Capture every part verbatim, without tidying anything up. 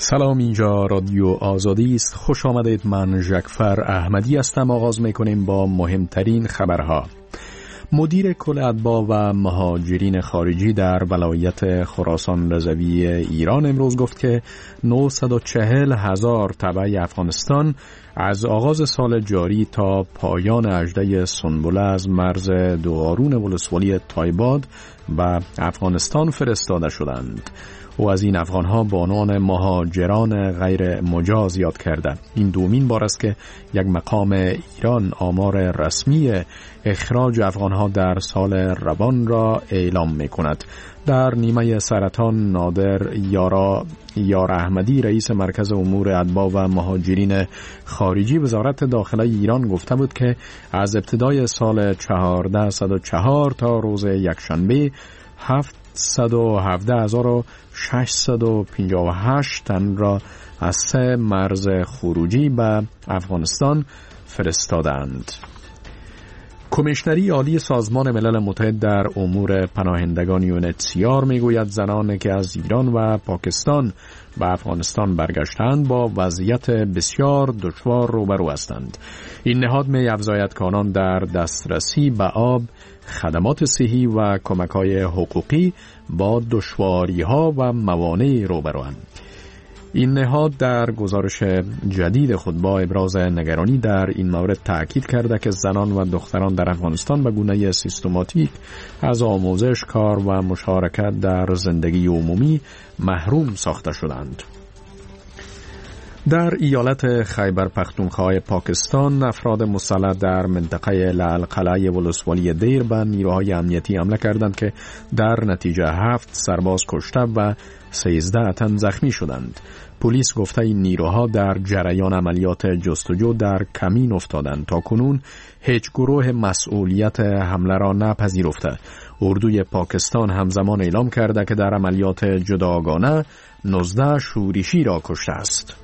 سلام، اینجا رادیو آزادی است. خوش آمدید. من ژکفر احمدی هستم. آغاز میکنیم با مهمترین خبرها. مدیر کل اتباع و مهاجرین خارجی در ولایت خراسان رضوی ایران امروز گفت که نهصد و چهل هزار تبع افغانستان از آغاز سال جاری تا پایان اژده سنبله از مرز دوآرون ولسوالی تایباد و افغانستان فرستاده شدند. او از این افغانها با عنوان مهاجران غیر مجاز یاد کرده. این دومین بار است که یک مقام ایران آمار رسمی اخراج افغانها در سال روان را اعلام می کند. در نیمه سرطان نادر یارا یار احمدی رئیس مرکز امور اتباع و مهاجرین خارجی وزارت داخله ایران گفته بود که از ابتدای سال چهارصد و چهار تا روز یکشنبه هفتصد و هفده هزار و ششصد و پنجاه و هشت تن را از سه مرز خروجی به افغانستان فرستادند. کمیشنری عالی سازمان ملل متحد در امور پناهندگان یو ان اچ سی آر میگوید زنانی که از ایران و پاکستان به افغانستان برگشتند با وضعیت بسیار دشوار روبرو هستند. این نهاد می افزاید که آنان در دسترسی به آب، خدمات صحی و کمک‌های حقوقی با دشواری‌ها و موانعی روبروند. این نهاد در گزارش جدید خود با ابراز نگرانی در این مورد تأکید کرده که زنان و دختران در افغانستان به گونه سیستماتیک از آموزش، کار و مشارکت در زندگی عمومی محروم ساخته شدند. در ایالت خیبر پختونخوا پاکستان افراد مسلح در منطقه لعل ولسوالی دیر به نیروهای امنیتی حمله کردند که در نتیجه هفت سرباز کشته و سیزده تن زخمی شدند. پلیس گفته این نیروها در جریان عملیات جستجو در کمین افتادند. تا کنون هیچ گروه مسئولیت حمله را نپذیرفته. اردوی پاکستان همزمان اعلام کرده که در عملیات جداگانه نوزده شورشی را کشته است.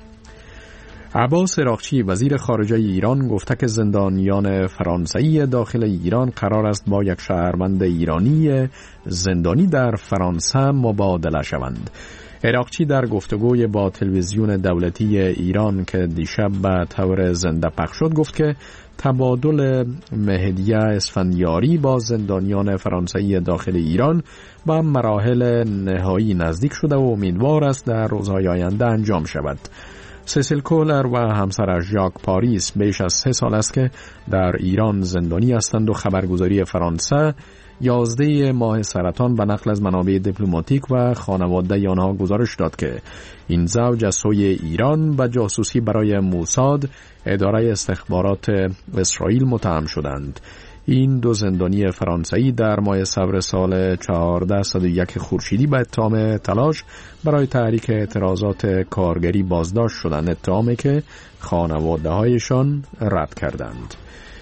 عباس عراقچی وزیر خارجه ایران گفته که زندانیان فرانسوی داخل ایران قرار است با یک شهروند ایرانی زندانی در فرانسه مبادله شوند. عراقچی در گفتگوی با تلویزیون دولتی ایران که دیشب به طور زنده پخش شد گفت که تبادل مهدیه اسفندیاری با زندانیان فرانسوی داخل ایران به مراحل نهایی نزدیک شده و امیدوار است در روزهای آینده انجام شود. سیسیل کولر و همسرش ژاک پاریس بیش از سه سال است که در ایران زندانی هستند و خبرگزاری فرانسه یازده ماه سرطان به نقل از منابع دیپلماتیک و خانواده آنها گزارش داد که این زوج از سوی ایران به جاسوسی برای موساد، اداره استخبارات اسرائیل متهم شدند. این دو زندانی فرانسوی در ماه صبر سال چهارصد و یک خورشیدی به اتهام تلاش برای تحریک اعتراضات کارگری بازداشت شدند، اتهامی که خانواده هایشان رد کردند.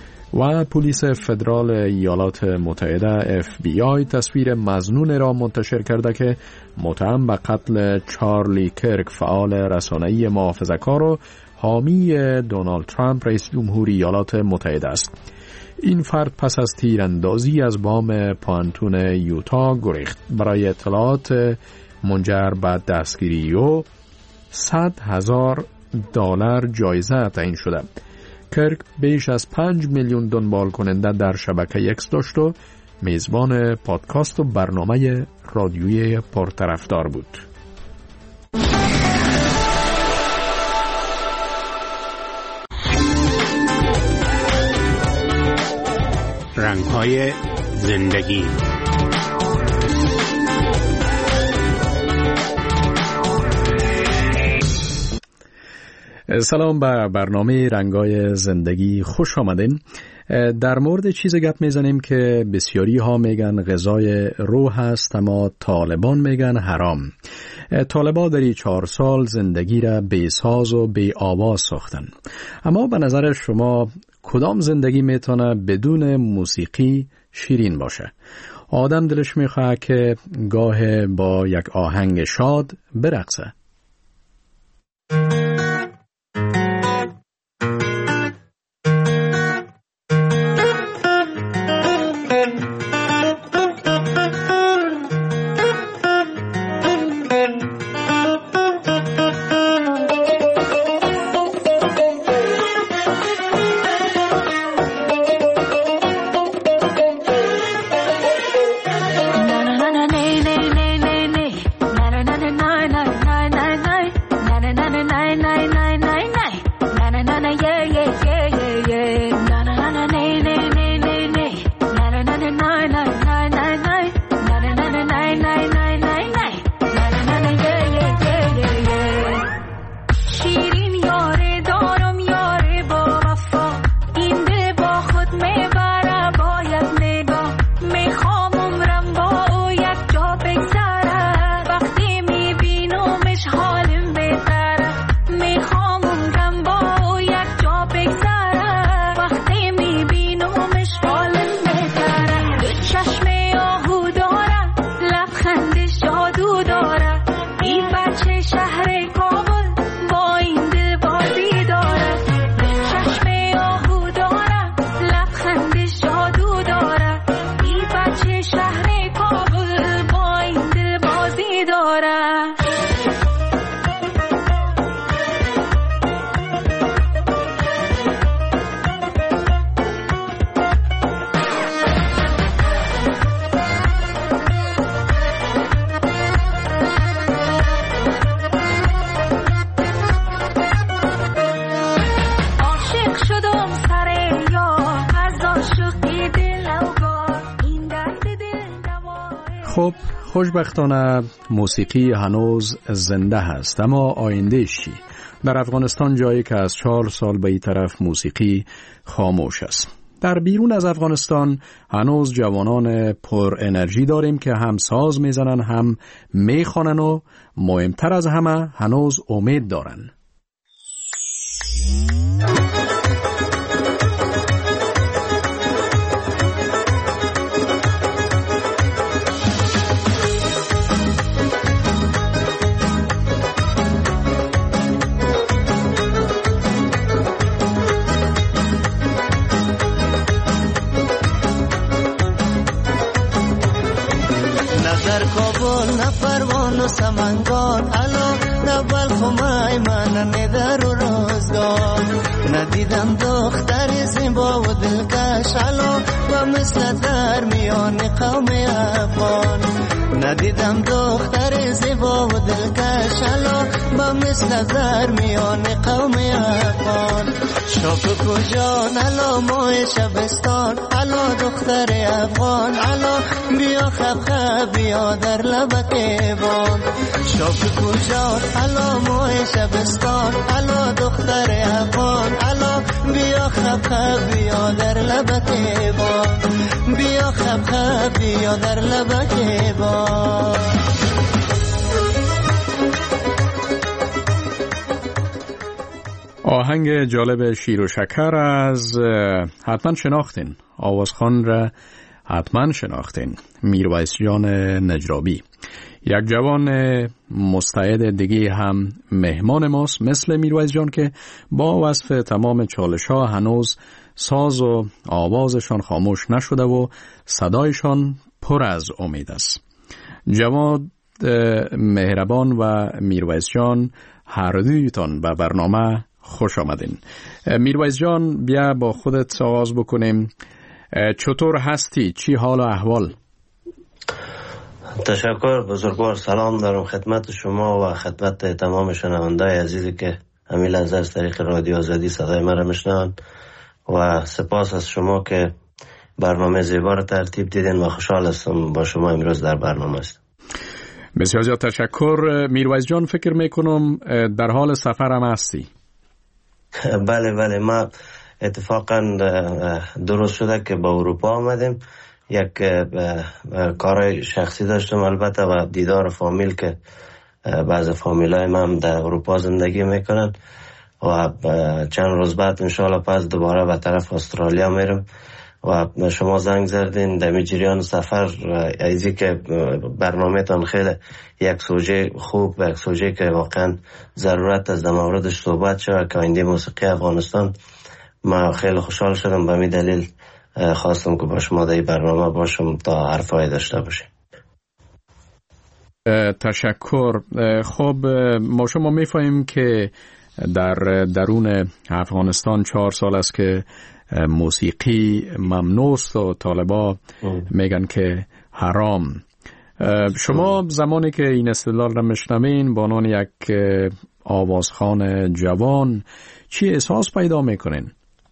و پلیس فدرال ایالات متحده اف بی آی تصویر مظنون را منتشر کرده که متهم به قتل چارلی کرک فعال رسانه‌ای محافظه‌کار و حامی دونالد ترامپ رئیس جمهوری ایالات متحده است. این فرد پس از تیراندازی از بام پانتون یوتا گریخت. برای اطلاعات منجر به دستگیری او صد هزار دلار جایزه تعیین شده. کرک بیش از پنج میلیون دنبال کننده در شبکه اکس داشت و میزبان پادکست و برنامه رادیویی پرطرفدار بود. رنگ‌های زندگی. سلام، به برنامه رنگ‌های زندگی خوش آمدین. در مورد چیز گپ میزنیم که بسیاری ها میگن غذای روح هست اما طالبان میگن حرام. طالبان در این چهار سال زندگی را بی ساز و بی آواز ساختن. اما به نظر شما کدام زندگی میتونه بدون موسیقی شیرین باشه؟ آدم دلش میخواه که گاه با یک آهنگ شاد برقصه. خب خوشبختانه موسیقی هنوز زنده هست، اما آیندهش چی؟ در افغانستان جایی که از چهار سال به این طرف موسیقی خاموش است. در بیرون از افغانستان هنوز جوانان پر انرژی داریم که هم ساز میزنن هم میخوانن و مهمتر از همه هنوز امید دارن. سمنگان الو نه بلخ و مایمان ندر و روزگار ندیدم دختر زیبا و دلکش الو و مثل در میان قوم افغان ندیدم دختر زیبا و دلکش الو و مثل در میان قوم افغان شوق کجان الو موی شبستان الو دختر افغان الو بیا خب خب بیا در لبک بان شوق کجان الو موی شبستان الو دختر افغان الو بیا خب خب بیا در لبک بان بیا خب خب بیا در لبک بان. آهنگ جالب شیر و شکر از حتما شناختین، آوازخوان را حتما شناختین، میرویس جان نجرابی. یک جوان مستعد دیگه هم مهمان ماست مثل میرویس جان که با وصف تمام چالش ها هنوز ساز و آوازشان خاموش نشده و صدایشان پر از امید است. جواد مهربان و میرویس جان هر دویتان به برنامه خوش آمدین. میرویس جان بیا با خودت آغاز بکنیم. چطور هستی؟ چی حال و احوال؟ تشکر بزرگوار، سلام دارم خدمت شما و خدمت تمام شنوندای عزیزی که همین لحظه از طریق رادیو آزادی صدای مرا میشنوند و سپاس از شما که برنامه زیبا را ترتیب دیدین و خوشحال هستم با شما امروز در برنامه است. بسیار زیاد تشکر. میرویس جان فکر میکنم در حال سفر هم هستی؟ بله بله، ما اتفاقا درست شده که با اروپا آمدیم، یک کارهای شخصی داشتم البته و دیدار فامیل که بعض فامیل های من در اروپا زندگی میکنن و چند روز بعد انشاءالله پس دوباره به طرف استرالیا میرم و شما زنگ زدین در جریان سفر ایزی که برنامه تان خیلی یک سوژه خوب و یک سوژه که واقعا ضرورت از در موردش صحبت شد که آینده موسیقی افغانستان. ما خیلی خوشحال شدم، به می دلیل خواستم که با شما در برنامه باشم تا حرفای داشته باشیم. تشکر. خب ما شما میفهمیم که در درون افغانستان چهار سال است که موسیقی ممنوع است و طالبا میگن که حرام. شما زمانی که این استدلال را میشنوین با عنوان یک آوازخوان جوان چی احساس پیدا میکنین؟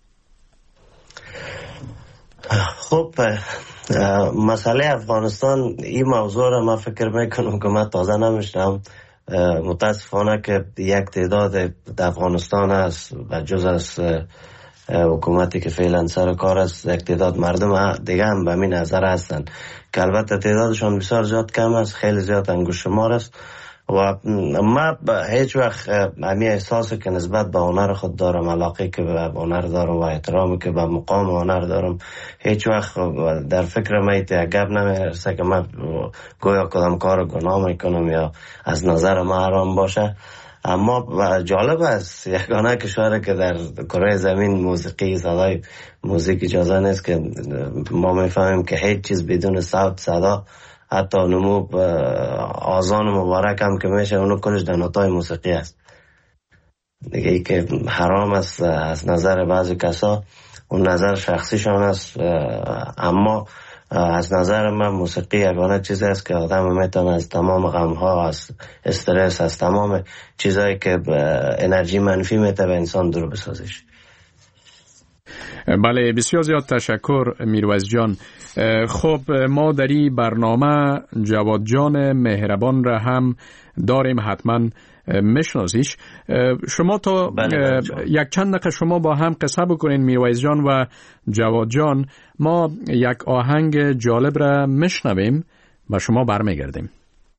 خب مسئله افغانستان این موضوع را من فکر میکنم که من تازه نمیشنم. متاسفانه که یک تعداد در افغانستان است و جز از حکومتی که فعلا سر کار است یک تعداد مردم دیگه هم به این نظر هستن که البته تعدادشان بسیار زیاد کم است، خیلی زیاد انگشت شمار است و ما هیچ وقت همی احساسی که نسبت به هنر خود دارم، علاقه که به هنر دارم و احترامی که به مقام هنر دارم، هیچ وقت در فکر ما ایت گپ نمیرسه که من گویا کدام کار گناه میکنم یا از نظر ما حرام باشه. اما جالب است یگانه کشوری که در کره زمین موسیقی صدای موزیک اجازه نیست که ما میفهمیم که هیچ چیز بدون صوت صدا، حتی نمو آذان مبارک هم که میشه اونو کلش در نوتای موسیقی است دیگه. ای که حرام است از نظر بعضی کسا، اون نظر شخصیشان است، اما از نظر من موسیقی یگانه چیزی است که آدم میتونه از تمام غمها، از استرس، از تمام چیزایی که انرژی منفی میتونه به انسان دور بسازش. بله، بسیار زیاد تشکر میرویس جان. خب ما در این برنامه جواد جان مهربان را هم داریم، حتما میشناسیش. شما تا یک چند دقیقه شما با هم قصه بکنین میرویس جان و جواد جان، ما یک آهنگ جالب را میشنویم و شما برمیگردیم.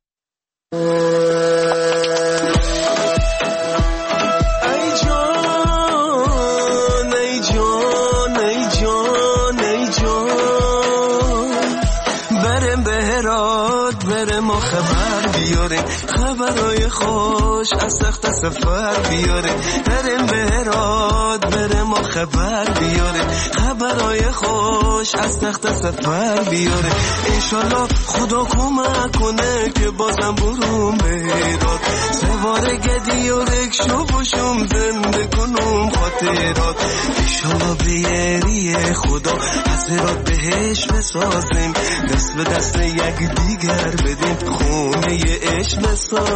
خبرای خوش از سخت سفر بیاره، بریم بهراد بریم ما خبر بیاره، خبرای خوش از سخت سفر بیاره. انشالله خدا کمک کنه که بازم بروم بهراد، سوار گدی و رکشو باشم زنده کنم خاطرات. انشالله بیاری خدا از هرات بهش بسازیم، دست به دست یک دیگر بدیم، خونه عشق بسازیم.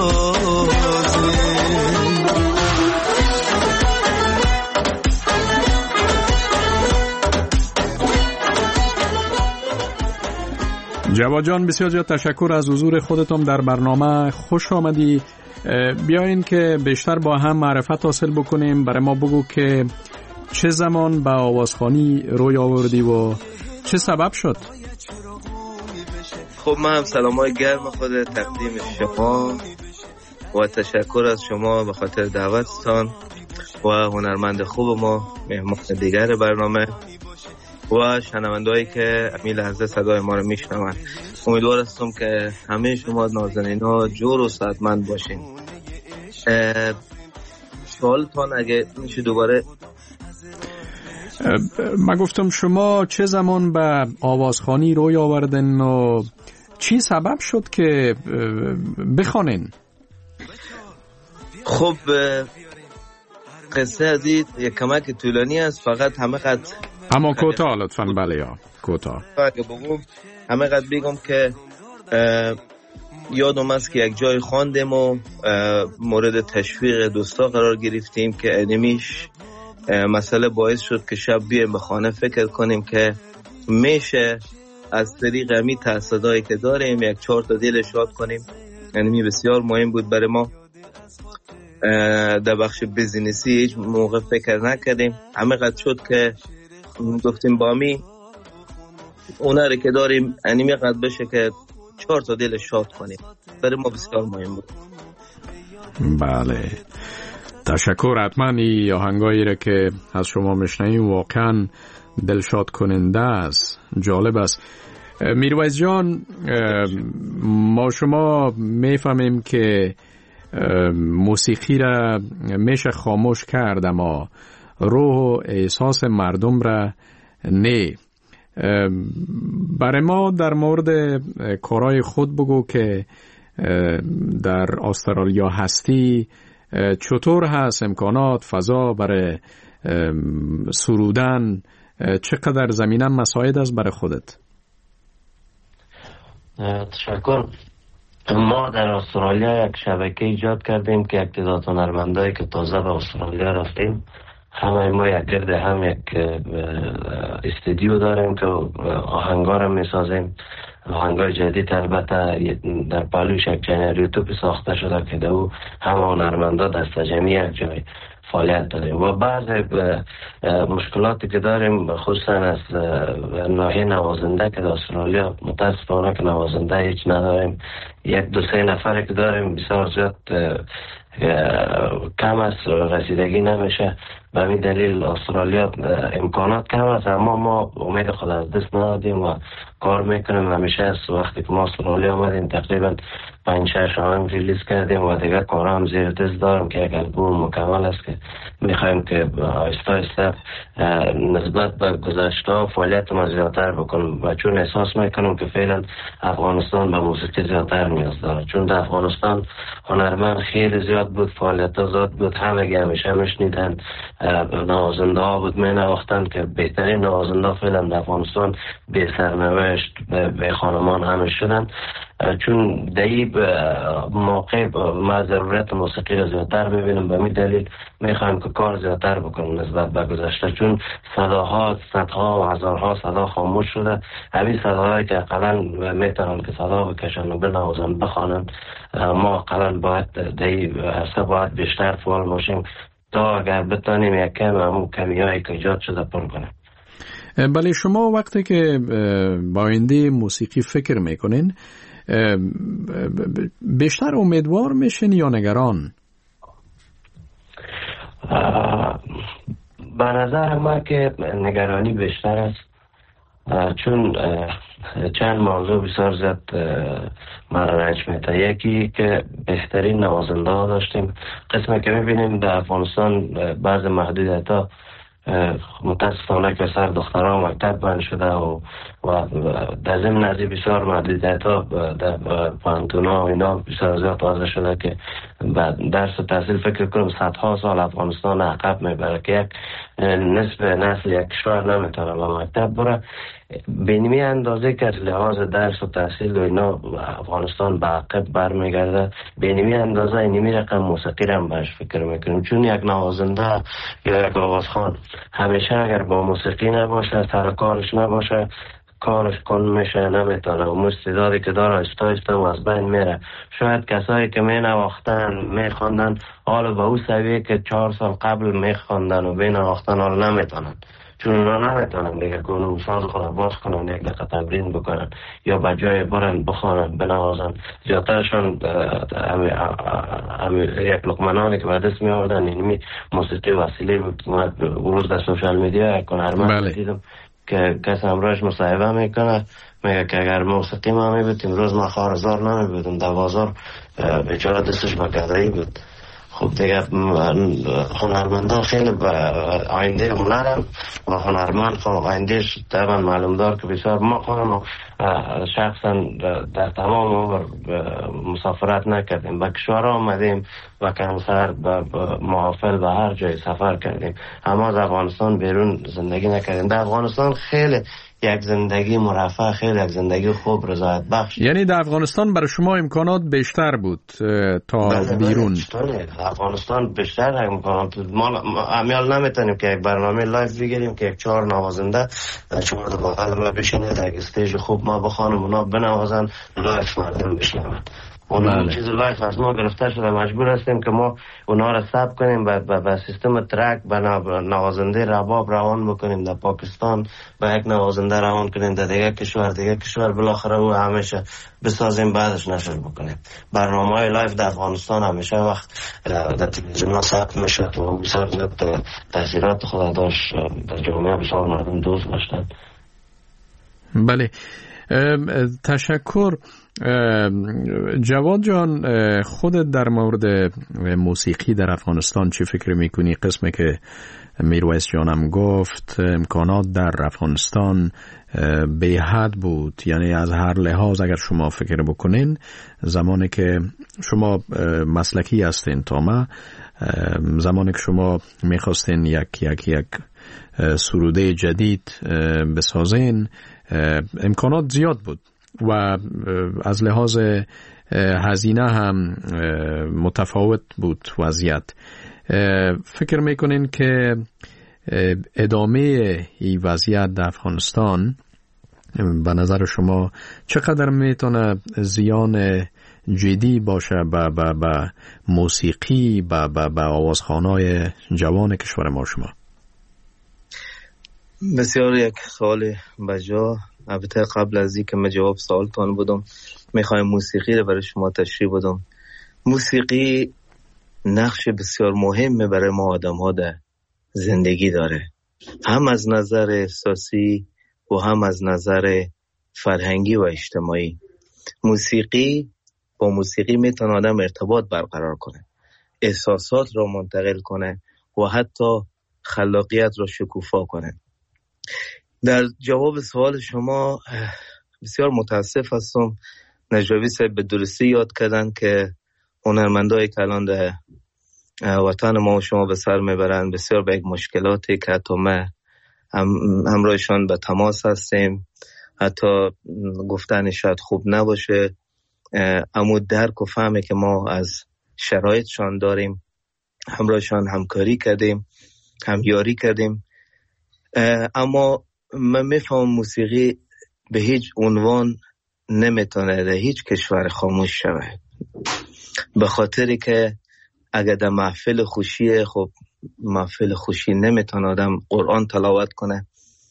جواد جان بسیار زیاد تشکر از حضور خودتون در برنامه، خوش آمدی. بیاین که بیشتر با هم معرفت حاصل بکنیم. برای ما بگو که چه زمان به آوازخوانی روی آوردی و چه سبب شد؟ خب من هم سلامای گرم خود تقدیم شما و تشکر از شما به خاطر دعوتتان و هنرمند خوب ما، مهمان دیگر برنامه و شنوندهایی که امی لحظه صدای ما رو میشنون. امیدوار هستم که همه شما نازنینا جور و صحتمند باشین. سوالتان اگه میشه دوباره؟ من گفتم شما چه زمان به آوازخوانی روی آوردن و چی سبب شد که بخوانین؟ خب قصه از این یک کمک طولانی است، فقط همه قد اما کوتاه لطفاً. بله یا کوتاه اگه بگم همه قد بگم که یادم است که یک جای خواندیم و مورد تشویق دوستا قرار گرفتیم که انیمیش مسئله باعث شد که شب بیایم به خانه فکر کنیم که میشه از طریق امی تأسیساتی که داریم یک چهار تا دل شاد کنیم. یعنی بسیار مهم بود برای ما. در بخش بیزینسی هیچ موقع فکر نکردیم، همه قد شد که گفتیم با می اونری که داریم انیمی قد بشه که چهار تا دل شاد کنیم. برای ما بسیار مهم بود. بله تشکر. حتما این آهنگایی را که از شما میشنویم واقعا دلشاد کننده است، جالب است. میرویس جان، ما شما میفهمیم که موسیقی را میشه خاموش کرد اما روح و احساس مردم را نه. برای ما در مورد کارهای خود بگو که در استرالیا هستی، چطور هست امکانات فضا برای سرودن، چقدر زمینه مساعد است برای خودت؟ تشکر. ما در استرالیا یک شبکه ایجاد کردیم که یک تعداد هنرمندایی که تازه به استرالیا رفتیم، همه ما یک گرد هم یک استودیو داریم که آهنگا رو میسازیم. آهنگای جدید البته در پالوش یک چنل یوتیوب ساخته شده که دو همه هنرمندا دست جمعی یک جای فعالیت داریم. و بعض مشکلاتی که داریم خصوصا از ناحیه نوازنده که در استرالیا متاسفانه که نوازنده هیچ نداریم. یک دو سه نفره که داریم بسیار زیاد کم است، رسیدگی نمیشه. به همین دلیل استرالیا امکانات کم است، اما ما امید خود از دست ندادیم و کار میکنیم. همیشه از وقتی که ما استرالیا آمدیم تقریبا پنج شش آهنگ ریلیز کردیم و دیگه کار هم زیر دست دارم که یک البوم مکمل است که میخوایم که آهسته آهسته نسبت به گذشته فعالیت ما زیادتر بکنم و چون احساس میکنم که فعلا افغانستان به موسیقی زیادتر نیاز داره. چون در افغانستان هنرمند خیلی زیاد بود، فعالیت زیاد بود، همه همیشه میشنیدن، نوازنده ها بود می نواختن که بهترین نوازنده فعلا در افغانستان به سرنوشت به خانمان همه شدن. چون در این موقع ما ضرورت موسیقی را زیادتر ببینیم. به می دلیل میخوایم که کار زیادتر بکنیم نسبت به گذشته، چون صداها صدها و هزارها صدا خاموش شده. همین صداهایی که اقلا میتونن که صدا بکشن و بنوازن بخوانن، ما اقلا باید در این عرصه باید بیشتر فعال باشیم تا اگر بتانیم یک کم همون کمیایی که ایجاد شده پر کنیم. بله، شما وقتی که با آینده موسیقی فکر میکنین بیشتر امیدوار میشین یا نگران؟ به نظر ما که نگرانی بیشتر است، چون چند موضوع بسیار زیاد مرا رنج میده. یکی که بهترین نوازنده ها داشتیم. قسمی که میبینیم در افغانستان بعض محدودیت ها متاسفانه که سر دختران مکتب بند شده و و در ضمن از بسیار محدودیت ها در پانتون ها و اینا بسیار زیاد واضح شده که درس و تحصیل فکر کنم صدها سال افغانستان عقب میبره که یک نصف نسل یک کشور نمیتونه به مکتب بره. به نیمی اندازه که از لحاظ درس و تحصیل و اینا افغانستان به عقب برمیگرده، به نیمی اندازه نیمی رقم موسیقی را هم بهش فکر میکنیم. چون یک نوازنده یا یک آوازخوان همیشه اگر با موسیقی نباشه، سر کارش نباشه، کارش کن میشه، نمیتونه. و استعدادی که داره استا استا و از بین میره. شاید کسایی که می نواختن می خواندن حالا به او سویه که چهار سال قبل می خواندن و بین نواختن حالا نمیتونن، چون اونا نمیتونن دیگه گونه ساز خود باز کنن، یک دقیقه تمرین بکنن یا به جای برن بخوانن بنوازن. زیادترشان یک لقمنانی که به دست می آوردن اینمی موسیقی وسیله بود. روز در سوشال میدیا یک هنرمند دیدم که کسی همراهش مصاحبه میکنه، میگه که اگر موسیقی ما میبودیم روز ما خارزار نمیبودیم، دوازار بیچاره دستش بکدهی بود. خب دیگه هنرمندان خیلی به آینده هنرم و هنرمند خب آیندهش طبعا معلوم دار که بسیار ما خواهم شخصا در تمام عمر مسافرت نکردیم، به کشور آمدیم و کنسر به محافل به هر جای سفر کردیم، اما از افغانستان بیرون زندگی نکردیم. در افغانستان خیلی یک زندگی مرفه، خیلی یک زندگی خوب، رضایت بخش. یعنی در افغانستان برای شما امکانات بیشتر بود تا بیرون؟ افغانستان بیشتر امکانات. ما امیال نمیتونیم که یک برنامه لایف بگیریم که یک چهار نوازنده در چهار دو بغل ما بشینه در یک استیج خوب ما بخوانم اونا بنوازن، لایف مردم بشنون. اون چیز لایف از ما گرفته شده، مجبور هستیم که ما اونا را ثبت کنیم به به سیستم ترک، به نوازنده رباب روان بکنیم در پاکستان، به یک نوازنده روان کنیم در دیگه کشور دیگه کشور، بالاخره او همیشه بسازیم بعدش نشر بکنیم. برنامه‌های لایف در افغانستان همیشه وقت در تلویزیون ثبت میشه و بسیار زیاد تاثیرات خود داشت در جامعه، بسیار مردم دوست داشتن. بله، تشکر. جواد جان، خودت در مورد موسیقی در افغانستان چی فکر میکنی؟ قسمی که میرویس جانم گفت امکانات در افغانستان به حد بود، یعنی از هر لحاظ اگر شما فکر بکنین زمانی که شما مسلکی هستین تا ما، زمانی که شما میخواستین یک یک یک سروده جدید بسازین امکانات زیاد بود و از لحاظ هزینه هم متفاوت بود وضعیت. فکر میکنین که ادامه این وضعیت در افغانستان به نظر شما چقدر میتونه زیان جدی باشه به با با موسیقی، به با با آوازخوانای جوان کشور ما شما؟ بسیار یک سوال بجا. البته قبل از اینکه من جواب سوالتان بدم میخوایم موسیقی رو برای شما تشریح بدم. موسیقی نقش بسیار مهمی برای ما آدم ها در زندگی داره، هم از نظر احساسی و هم از نظر فرهنگی و اجتماعی. موسیقی با موسیقی میتونه آدم ارتباط برقرار کنه، احساسات رو منتقل کنه و حتی خلاقیت رو شکوفا کنه. در جواب سوال شما بسیار متاسف هستم، نجوی صاحب به درستی یاد کردن که هنرمندایی که الان در وطن ما و شما به سر میبرن بسیار به یک مشکلاتی که حتی ما هم همراهشان به تماس هستیم، حتی گفتن شاید خوب نباشه، اما درک و فهمی که ما از شرایطشان داریم، همراهشان همکاری کردیم، همیاری کردیم. اما من میفهم موسیقی به هیچ عنوان نمیتونه در هیچ کشور خاموش شود، به خاطری که اگر در محفل خوشی، خب محفل خوشی نمیتونه آدم قرآن تلاوت کنه،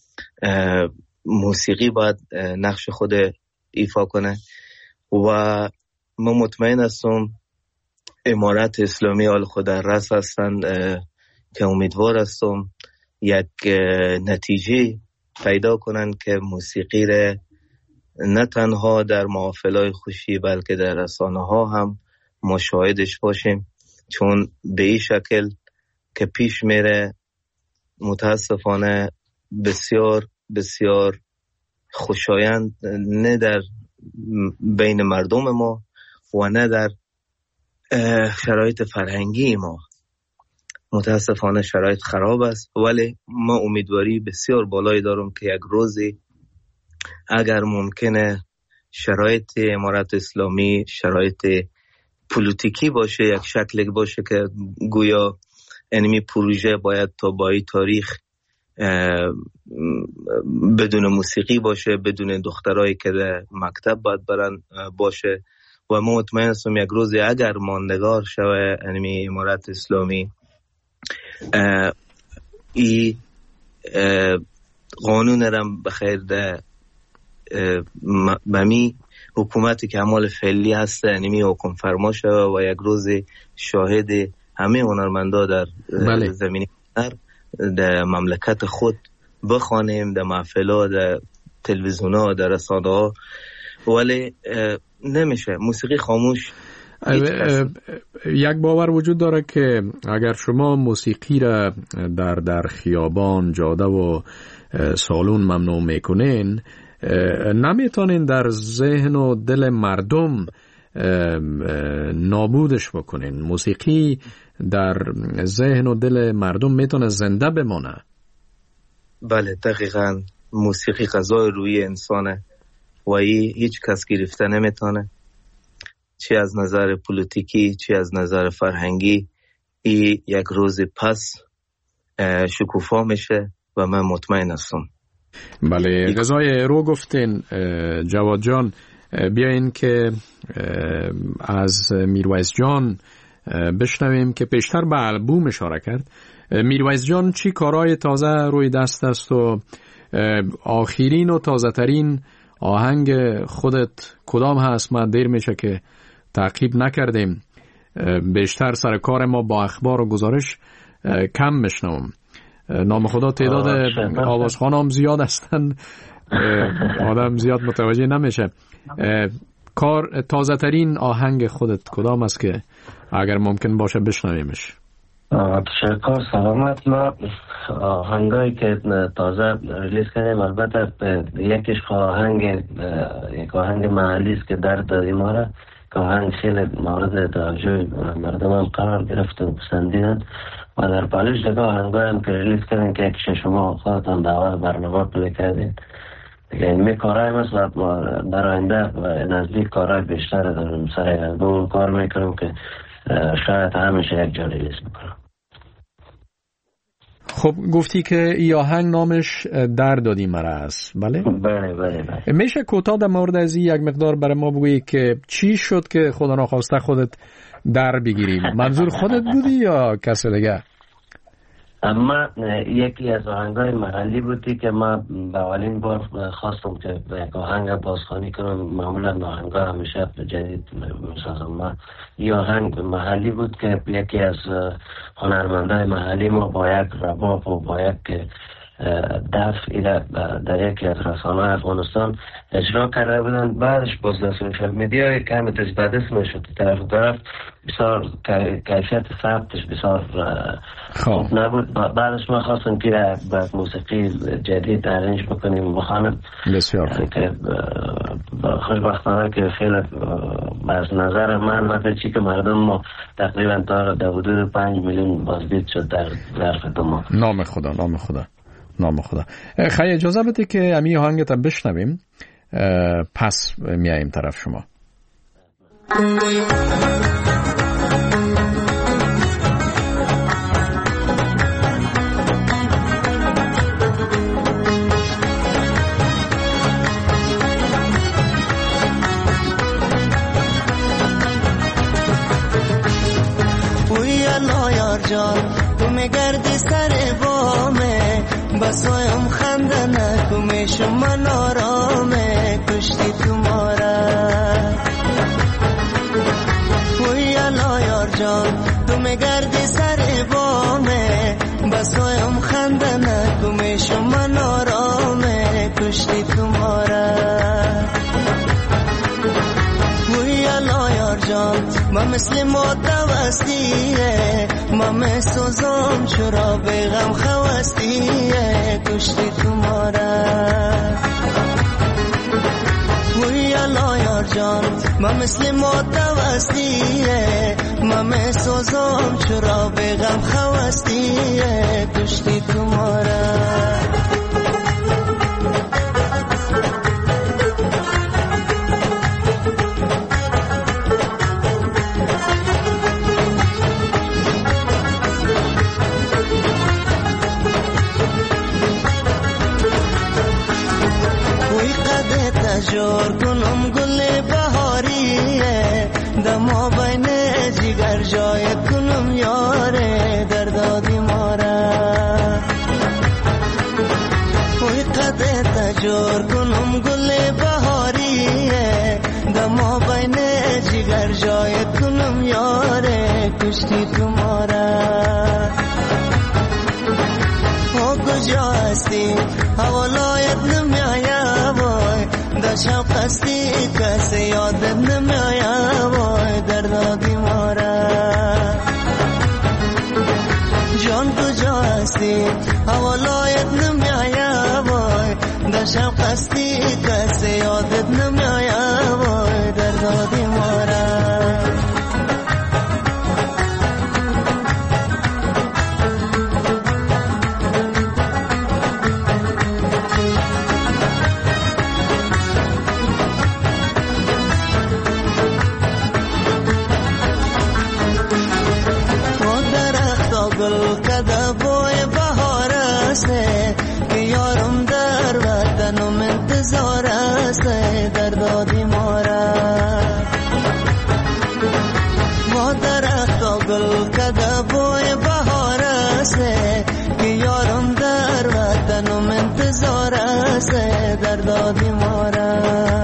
موسیقی باید نقش خود ایفا کنه. و من مطمئن هستم امارت اسلامی آل خود در رأس هستند که امیدوار هستم یک نتیجه پیدا کنن که موسیقی را نه تنها در محافلهای خوشی بلکه در رسانه ها هم مشاهدش باشیم، چون به این شکل که پیش میره متاسفانه بسیار بسیار خوشایند نه در بین مردم ما و نه در شرایط فرهنگی ما. متاسفانه شرایط خراب است، ولی ما امیدواری بسیار بالایی دارم که یک روزی اگر ممکنه شرایط امارت اسلامی شرایط پولیتیکی باشه، یک شکلی باشه که گویا اینمی پروژه باید تا بایی تاریخ بدون موسیقی باشه، بدون دخترایی که در مکتب باید برن باشه. و ما مطمئن هستم یک روزی اگر ماندگار شوه اینمی امارت اسلامی ای قانون رم بخیر ده بمی حکومتی که عمال فعلی هست اینمی حکم فرما شوه و یک روزی شاهد همه هنرمندا در بله. زمینی در مملکت خود بخوانیم، در محفل‌ها، در تلویزیون‌ها، در رسانه‌ها. ولی نمیشه موسیقی خاموش. یک باور وجود داره که اگر شما موسیقی را در در خیابان، جاده و سالن ممنوع میکنین، نمیتونین در ذهن و دل مردم نابودش بکنین. موسیقی در ذهن و دل مردم میتونه زنده بمانه. بله دقیقاً، موسیقی غذای روی انسانه و ای هیچ کس گرفته نمیتونه، چی از نظر پولیتیکی چی از نظر فرهنگی. ای یک روز پس شکوفا میشه و من مطمئن هستم. بله غذای رو گفتین جواد جان. بیاین که از میرویس جان بشنویم که پیشتر به البوم اشاره کرد. میرویس جان چی کارهای تازه روی دست است و آخرین و تازه ترین آهنگ خودت کدام هست؟ من دیر میشه که تعقیب نکردیم، بیشتر سر کار ما با اخبار و گزارش کم میشنوم. نام خدا تعداد آوازخوان هم زیاد هستن، آدم زیاد متوجه نمیشه. کار تازه ترین آهنگ خودت کدام است که اگر ممکن باشه بشنویمش؟ تشکر، سلامت. ما آهنگایی که تازه ریلیز کردیم البته یکیش آهنگ یک آهنگ محلی است که درد دادی ما را، که آهنگ خیلی مورد توجه مردم هم قرار گرفت و پسندیدن و در پالش دیگه آهنگایی هم که ریلیز کردیم که یکیش شما خودتان دعوت برنامه پلی کردین دیگه. این می کارهای مثل در آینده نزدیک کارهای بیشتر داریم سر البوم کار میکنیم که شاید همیشه یک جا ریلیز میکنم. خب گفتی که ای آهنگ نامش در دادی مرا است، بله؟ بله بله بله. میشه کوتاه در مورد از یک مقدار برای ما بگویی که چی شد که خدا ناخواسته خودت در بگیری؟ منظور خودت بودی یا کسی دیگه؟ اما یکی از آهنگای محلی بودی که ما به اولین بار خواستم که یک آهنگ بازخوانی کنم. معمولا آهنگا همیشه جدید میسازم. ما یه آهنگ محلی بود که یکی از هنرمندای محلی ما با یک رباب و با یک دف در یکی از رسانه‌های افغانستان اجرا کرده بودن. بعدش باز در سوشال میدیا کمی تجدید میشد، طرف طرف بسیار کیفیت ثبتش بسیار خوب نبود. بعدش ما خواستم که با موسیقی جدید ارنج بکنیم بخوانم. بسیار خوب. خوشبختانه که خیلی از نظر من و چی که مردم ما تقریبا تا حدود پنج میلیون بازدید شد در ظرف دو ماه. نام خدا، نام خدا، نام خدا. خیلی اجازه بده که امی آهنگت بشنویم، پس میاییم طرف شما. तुम्हें गर्दी सरे वो में बसोयम खंदना कुमेश मनोरो में कुश्ती तुम्हारा हुई अलोयर जान तुम्हें गर्दी सरे वो में बसोयम खंदना कुमेश मनोरो में कुश्ती तुम्हारा ما مثل متوستیه ما مثل زم چرا بغم خوستیه کشتی تو ماره وی الله یار جان ما مثل متوستیه ما مثل زم چرا بغم خوستیه کشتی تو ماره جور کنم گل بهاریه دما بین جگر جای کنم یاره در دادی ماره وی قده تجور کنم گل بهاریه دما بین جگر جای کنم یاره کشتی تو ماره او کجا هستی حوالایت نمیایم شب قصدی کسی یادت نمیایم وای در دادی ماره جان کجا هستی حوالایت نمیایم وای در شب قصدی کسی یادت نمیایم وای در دادی ماره در دادی ماره ما درخت و گل کده بوی بهار است که یارم در وطنم انتظار است در دادی ماره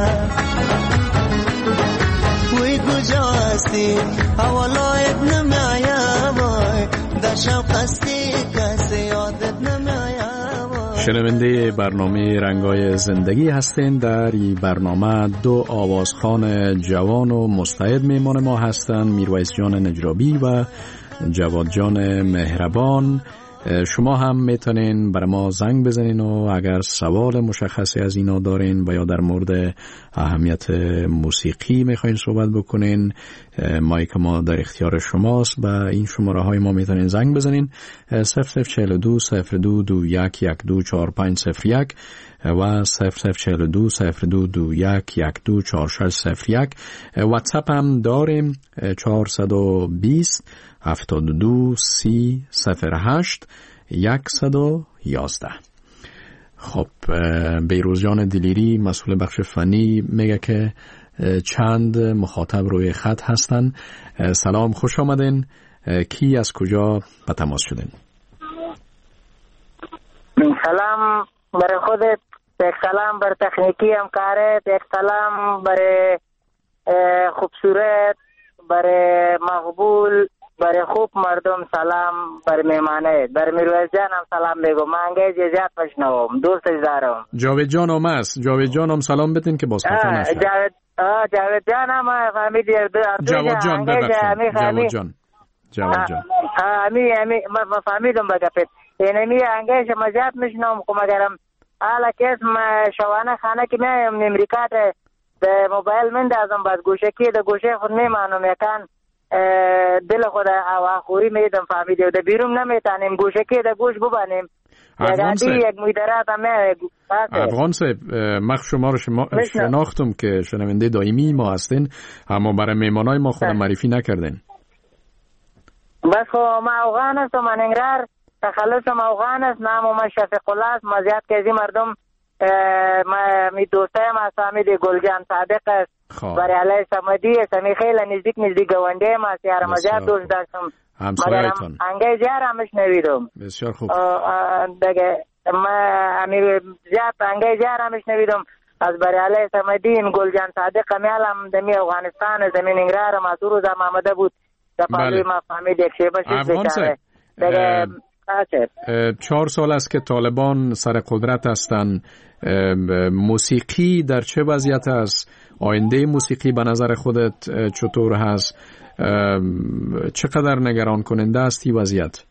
وی کجا هستی حوالایت نمیایم وای در شب قصدی کسی یادت نمیایم. شنونده برنامه رنگای زندگی هستند. در این برنامه دو آوازخوان جوان و مستعد میمان ما هستند، میرویس جان نجرابی و جواد جان مهربان. شما هم میتونین برای ما زنگ بزنین و اگر سوال مشخصی از اینا دارین و یا در مورد اهمیت موسیقی میخواین صحبت بکنین، مایک ما در اختیار شماست. و این شماره های ما میتونین زنگ بزنین صفر صفر چهل و دو صفر دو دو یک یک دو چهار پنج صفر یک و صفر صفر چهل و دو صفر دو دو یک یک دو چهار شش صفر یک. واتساپ هم داریم چهارصد و بیست هفتاد و دو سی صفر هشت صد و یازده. خب بیروز جان دلیری مسئول بخش فنی میگه که چند مخاطب روی خط هستن. سلام، خوش آمدین. کی از کجا به تماس شدین؟ سلام برای خودت، یک سلام بر تکنیکی همکارت، یک سلام برای خوبصورت، برای مقبول، برای خوب مردم سلام، برای میمانه، برای میرویس جان هم سلام بگو. من انگیز زیاد پشنوم، دوستش دارم. جاوید جان هم است، جاوید جان هم سلام بتین که باز خفه نشه. جاوید جاوید جان هم فهمیدی. جواد جان ببخشید، جواد جان جواد جان امی امی ما فهمیدم بگفت اینمی انگیز ما زیاد میشنوم. که مگرم حالا که اسم شوانه خانه که میایم امریکا ده موبایل مندازم، باز گوشکی ده گوشه خود میمانم یکان دل خود آواخوری میدم فهمیدی و ده بیرون نمیتانیم گوشکی ده گوش ببانیم. افغان صاحب یک مدیرات هم افغان صاحب من شما رو شما شناختم که شنونده دائمی ما هستین، اما برای میمانای ما خودم معرفی نکردین. بس خو ما افغان هستم، من انگرار تخلصم افغان است، نام ما شفیق الله است. ما زیاد که از این مردم می دوستایم است، حمید گلجان صادق است، برای علی صمدی است، همی خیلی نزدیک نزدیک گونده ما است. یار ما زیاد دوست داشتم، مگر انگه زیار همش نویدم. بسیار خوب. دیگه ما همی زیاد انگه زیار همش نویدم از برای علی صمدی این گلجان صادق همیالم دمی افغانستان زمین انگرار ما سروز هم آمده بود دپالوی ما فهمید یک شیبه شد بکاره. دیگه چهار سال است که طالبان سر قدرت هستند. موسیقی در چه وضعیت است؟ آینده موسیقی به نظر خودت چطور هست؟ چقدر نگران کننده است این وضعیت؟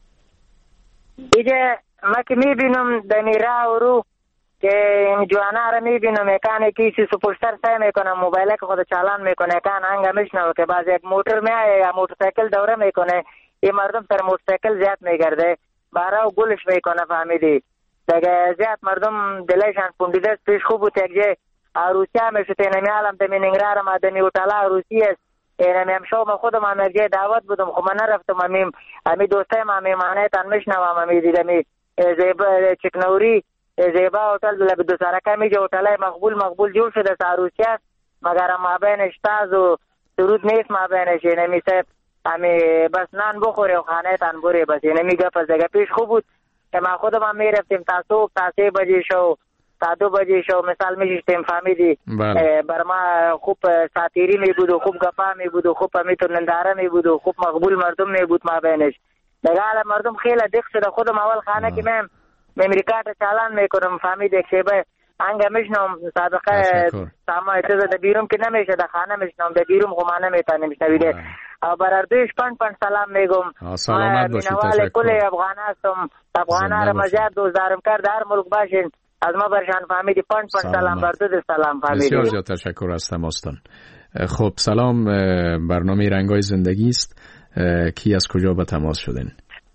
ایجا ما که میبینم دمی راه و رو که جوانا را میبینم یکان کیسی سپوشتر سای میکنه، موبایل که خود چالان میکنه، یکان هنگا میشنو که باز یک موتر میایه یا موترسایکل دوره میکنه، این مردم سر موترسایکل زیاد میگرده، بارا و گلش میکنه فهمیدی. دیگه زیاد مردم دلشان پوندیده است. پیش خوب بود یک جه عروسی هم شد، اینمی عالم دمی ننگرار ما دمی اوتالا عروسی است، اینمی هم شو ما خودم هم یک جه دعوت بودم، خب من نرفتم، همیم همی دوسته هم همی معنی تن میشنوام، همی دیدمی زیبا چکنوری زیبا هتل لب دو سرکه میجه هتلای مقبول مقبول جور شده است عروسی است، مگر هم مابینش تاز و درود نیست مابینش، اینمی سب همی بس نان بخوره و خانه تن بوره، بس اینمی گپ از دیگه پیش خوب بود که ما خودم هم میرفتیم تا صبح تا سه بجه شو تا دو بجه شو مثال میشتیم فهمیدی. بر ما خوب ساتیری می بود و خوب گپا می بود و خوب همیتون ننداره می بود و خوب مقبول مردم می بود ما بینش. دیگه مردم خیلی دق شده، خودم اول خانه که میم ممریکا تا چالان میکنم فهمیدی که شیبه انگه میشنم سابقه ساما اتزا ده بیروم که نمیشه ده خانه میشنم ده بیروم خمانه میتانیم شنویده او برار دویش پنج پنج سلام میگم. سلامت باشید، تشکر. کل افغان هستم، افغان ها را مزید دوزدارم کرد هر ملک باشین، از ما برشان فهمیدی پنج پنج سلام بر دو سلام فهمیدی. بسیار زیاد تشکر از تماستان. خب سلام، برنامه رنگای زندگی است. کی از کجا به تماس شدین؟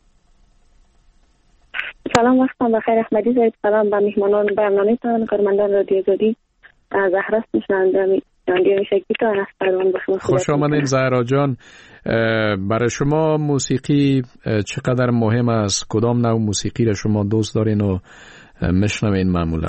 سلام وقتم بخیر، احمدی زاید. سلام به مهمانان برنامه تان، کارمندان رادیو زادی، زهرا میشنوندم رادیو شکی تا هستم. خوش آمدین زهرا جان. برای شما موسیقی چقدر مهم است؟ کدام نوع موسیقی را شما دوست دارین و میشنوین معمولا؟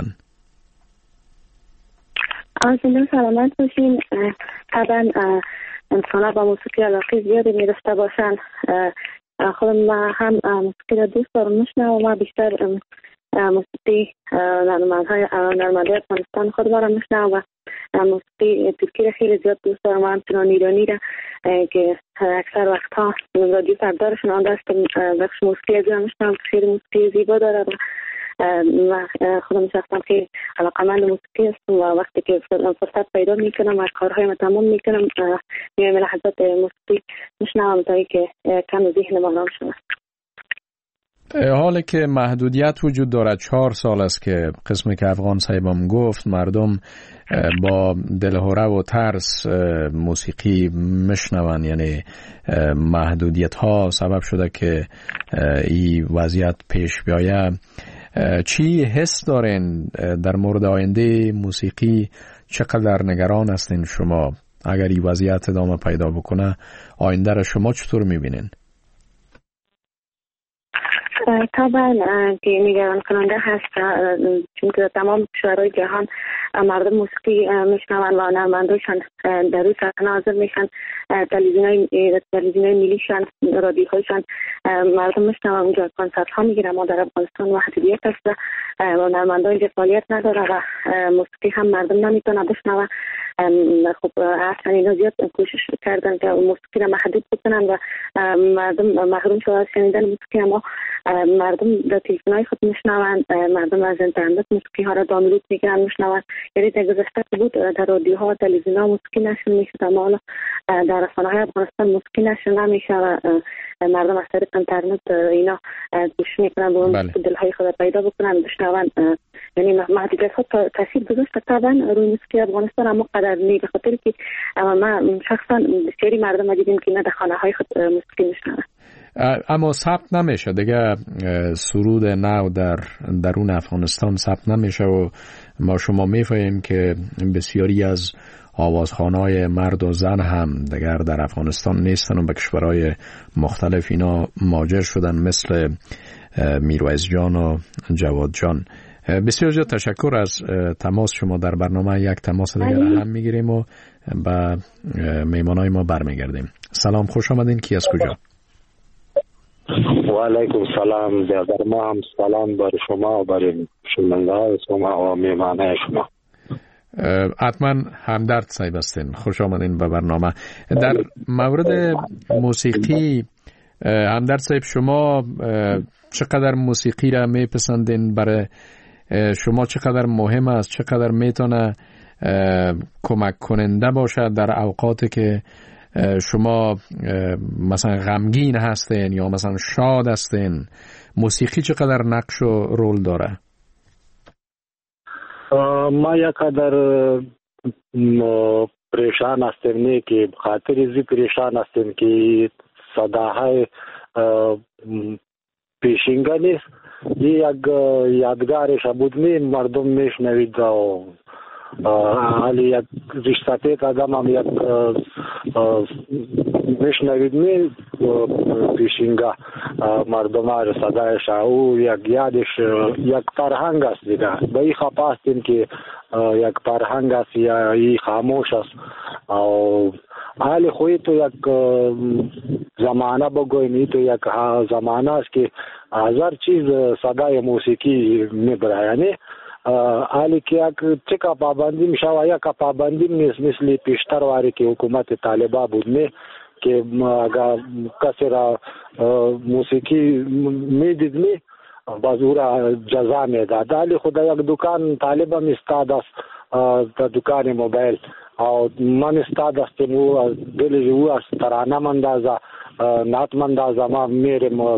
آزنده سلامت باشین. طبعا انسان ها با موسیقی علاقه زیادی میرفته باشن. خودم هم موسیقی را دوست دارم میشنوم، ما بیشتر موسیقی نرمندهای نرمنده افغانستان خود را میشنوم و موسیقی ترکی را خیلی زیاد دوست دارم و همچنان ایرانی را که اکثر وقتها رادیو سردارشون آن دستم بخش موسیقی از را میشنوم که خیلی موسیقی زیبا داره و خودم شخصا خیلی علاقمند موسیقی هستم و وقتی که فرصت پیدا میکنم و کارهایم تمام میکنم میایم لحظات موسیقی میشنوم تا اینکه کم ذهن ما آرام شود. حالی که محدودیت وجود دارد، چهار سال است که قسمی که افغان صاحبم گفت مردم با دلهوره و ترس موسیقی مشنون، یعنی محدودیت ها سبب شده که این وضعیت پیش بیاید. چی حس دارین در مورد آینده موسیقی؟ چقدر نگران هستین شما؟ اگر این وضعیت ادامه پیدا بکنه آینده را شما چطور میبینین؟ طبعا که نگران کننده هست، چون که تمام کشورهای جهان مردم موسیقی میشنون و نرمندایشان در روی صحنه حاضر میشن، تلویزیونهای تلویزیونهای ملیشان، رادیوهایشان مردم میشنون، اونجا کنسرت ها میگیرن. ما در افغانستان محدودیت هست و نرمندا اینجا فعالیت نداره و موسیقی هم مردم نمیتونه بشنوه. خب اصلا اینا زیاد کوشش کردن که موسیقی را محدود بکنن و مردم محروم شدن از شنیدن موسیقی، اما مردم در تلفن‌های خود میشنوند، مردم از اینترنت موسیقی ها را دانلود میکنن میشنون. یعنی در گذشته بود در رادیوها و تلویزیون‌ها موسیقی نشر میشد، اما حالا در رسانه‌های افغانستان موسیقی نشر نمیشه و مردم از طریق اینترنت اینا کوشش میکنن با دلهای خود پیدا بکنن بشنون. یعنی محدودیت ها تاثیر گذاشته طبعا روی موسیقی افغانستان، اما قدر نی، به خاطر که ما شخصا بسیاری مردم دیدیم که نه در خانه‌های خود موسیقی میشنون. اما ثبت نمیشه دیگه، سرود نو در درون افغانستان ثبت نمیشه و ما شما میفهمیم که بسیاری از آوازخوان‌های مرد و زن هم دیگر در افغانستان نیستن و به کشورهای مختلف اینا مهاجر شدن، مثل میرویس جان و جواد جان. بسیار زیاد تشکر از تماس شما در برنامه. یک تماس دیگر هم میگیریم و به میمانای ما برمیگردیم. سلام، خوش آمدین. کی از کجا؟ و علیکم سلام. در ما هم سلام بر شما و بر شنونده شما و میمانای شما. حتما همدرد صاحب هستین، خوش آمدین به برنامه. در مورد موسیقی همدرد صاحب، شما چقدر موسیقی را میپسندین؟ برای شما چقدر مهم است؟ چقدر میتونه کمک کننده باشه در اوقاتی که شما مثلا غمگین هستین یا مثلا شاد هستین؟ موسیقی چقدر نقش و رول داره؟ ما یک قدر پریشان هستیم، نه که خاطر ازی پریشان هستیم که صداهای پیشینگا نیست. یک یادگارش بود می مردم میشنوید و حالی یک رشتت آدم هم یک میشنوید می پیشینگا مردم ها صدایش او یک یادش یک فرهنگ است دیگه. به این خواست هستیم که یک فرهنگ است یا ای خاموش است و حالی خوی تو یک زمانه بگویم، تو یک زمانه است که هزار چیز صدای موسیقی میبره. یعنی حالی که یک چکا پابندی میشه و یک پابندی نیست، مثل پیشتر واری که حکومت طالبا بود نه که اگر کسی را موسیقی میدید می باز او را جزا میداد. حالی خدا یک دکان طالبا میستاد است، دکان موبایل او من استاد هستیم و دلی او است ترانه مندازه نات مندازه ما میرم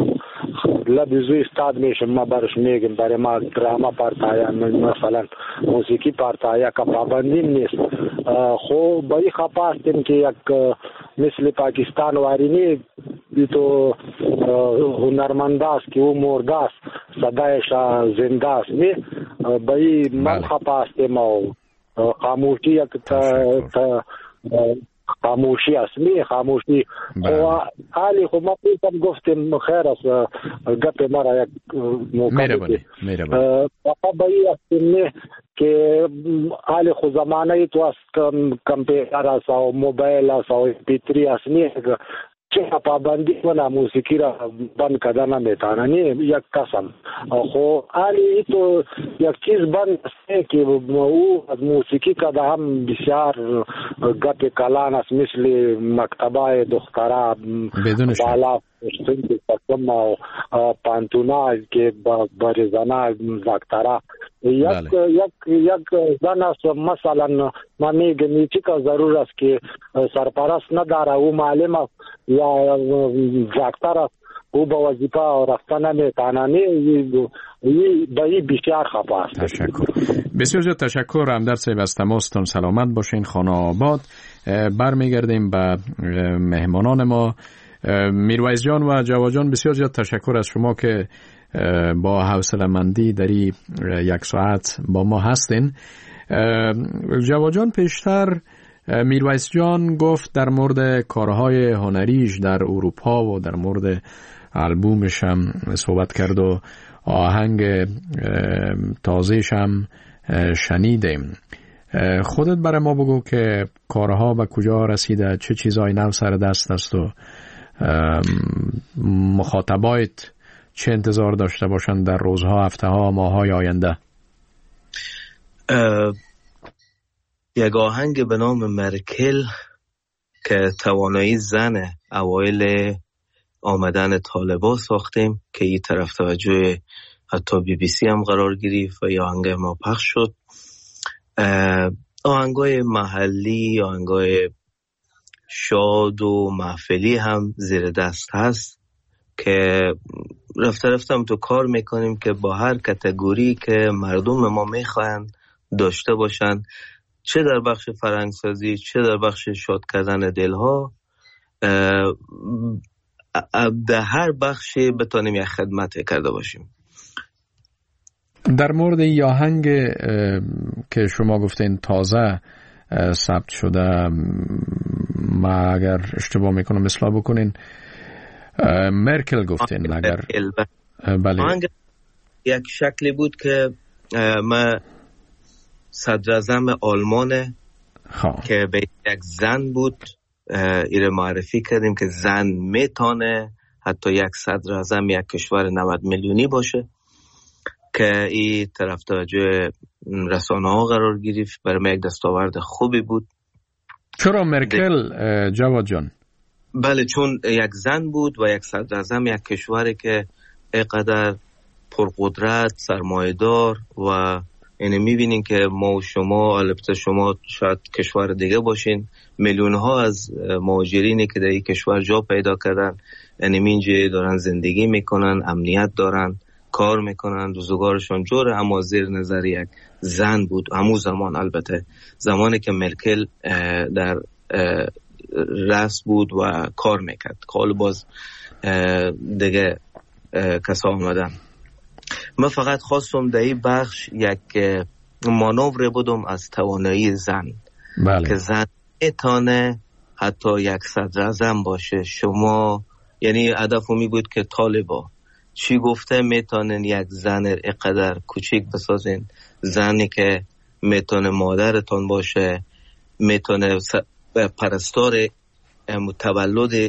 لبیزوی استاد میشم، ما برش میگم برای ما دراما پارتایا مثلا موسیقی پارتایا که پابندی نیست. خو بایی خپا هستیم که یک مثل پاکستان واری نی تو هنرمنده است که او مرده است صدایش زنده است نی بایی من خپا هستیم و خاموشی یک تا خاموشی است می خاموشی و حالی خو ما پیتم گفتیم خیر است گپ مرا یک موقع میربانی میربانی بایی هستیم نه که حالی خو زمانه تو است کمپیوتر است و موبایل است و پیتری است نه چه پابندی کنه موسیقی را بند کردن نمیتونه نه یک قسم. خو حالی تو یک چیز بند است که او از موسیقی کده هم بسیار گپ کلان است، مثل مکتبه دخترا بالا سنتی پسم و پانتونا که بریزانه دکترا یک یک یک زن است مثلا ما میگم چی که ضرور است که سرپرست نداره او معلم است یا دکتر است او با وظیفه رفتن نمیتونه نه به این بسیار خفه است. تشکر، بسیار زیاد تشکر همدرد صاحب از تماستون. سلامت باشین. خانه آباد. برمیگردیم به مهمانان ما. میرویس جان و جواد جان، بسیار زیاد تشکر از شما که با حوصله‌مندی در یک ساعت با ما هستین. جواد جان، پیشتر میرویس جان گفت در مورد کارهای هنریش در اروپا و در مورد آلبومش هم صحبت کرد و آهنگ تازه‌ش هم شنیدیم. خودت برای ما بگو که کارها به کجا رسیده، چه چیزای نو سر دست است و مخاطبایت چه انتظار داشته باشند در روزها، هفته ها، ماه های آینده؟ یک آهنگ به نام مرکل که توانایی زن اوایل آمدن طالبا ساختیم که این طرف توجه حتی بی بی سی هم قرار گرفت و یا آهنگ ما پخش شد. آهنگای محلی، آهنگای شاد و محفلی هم زیر دست هست که رفته رفتم تو کار میکنیم که با هر کتگوری که مردم ما میخواین داشته باشن، چه در بخش فرهنگسازی چه در بخش شاد کردن دلها، در هر بخشی بتونیم یک خدمت کرده باشیم. در مورد این آهنگ که شما گفتین تازه ثبت شده، ما اگر اشتباه میکنم اصلاح بکنین، مرکل گفتین اگر بله. آهنگ یک شکلی بود که ما صدر اعظم آلمان خواه. که به یک زن بود ایره معرفی کردیم که زن میتونه حتی یک صدر اعظم یک کشور نود میلیونی باشه، که این طرف توجه رسانه ها قرار گرفت. برای من یک دستاورد خوبی بود. چرا مرکل جواد جان؟ بله، چون یک زن بود و یک صدر اعظم یک کشوری که اینقدر پرقدرت، سرمایه‌دار و یعنی میبینین که ما و شما، البته شما شاید کشور دیگه باشین، میلیون ها از مهاجرینی که در این کشور جا پیدا کردن، یعنی اینجا دارن زندگی میکنن، امنیت دارن، کار میکنن، روزگارشون جوره، اما زیر نظر یک زن بود. همون زمان، البته زمانی که مرکل در رأس بود و کار میکرد، حالا باز دیگه کسا آمدن. من فقط خواستم در این بخش یک مانور بودم از توانایی زن. بله. که زن میتونه حتی یک صدر اعظم باشه. شما یعنی هدف می بود که طالبا چی گفته، میتونن یک زن اینقدر کوچیک بسازین، زنی که میتونه مادرتون باشه، میتونه پرستار تولد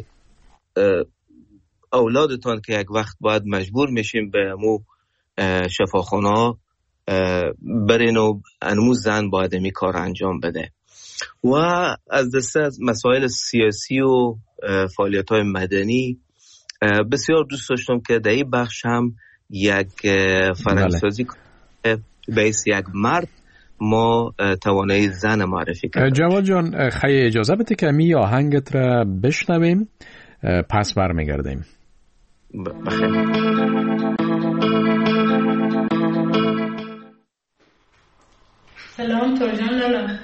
اولادتون که یک وقت باید مجبور میشیم به مو شفاخانه ها برین و انمو زن باید می کار انجام بده. و از دسته از مسائل سیاسی و فعالیت های مدنی بسیار دوست داشتم که در این بخش هم یک فرهنگسازی کنه بیس یک مرد ما توانایی زن معرفی کنیم. جواد جان خیلی اجازه بده که می آهنگت را بشنویم، پس برمیگردیم. بخیر. سلام ترجان لالا. من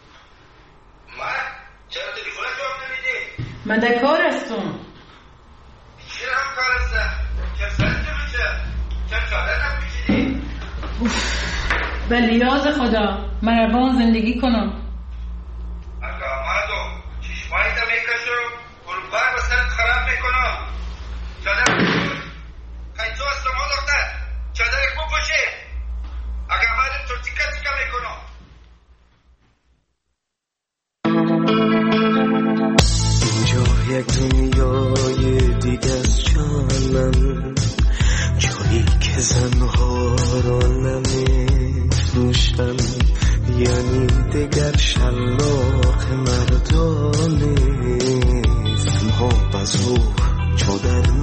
چرا تلفن جواب نمیدی؟ من در کار هستم. چرا هم کار هستم؟ چه سرت میشه؟ چه چادر نپوشیدی؟ به لیاز خدا مهربان زندگی کنم. اگه آمدم چشمایی تا میکشم گروبار با سرت خراب میکنم. چادر بپوش. خیلی هستم ها دختر. چادرک بپوشی. اگه آمدم تو تیکه تیکه میکنم. اینجا یک دنیای دیگه از جانم، جایی که زنها را نمیفروشن، یعنی دیگر شلاق مردانه اسمها بزو چادر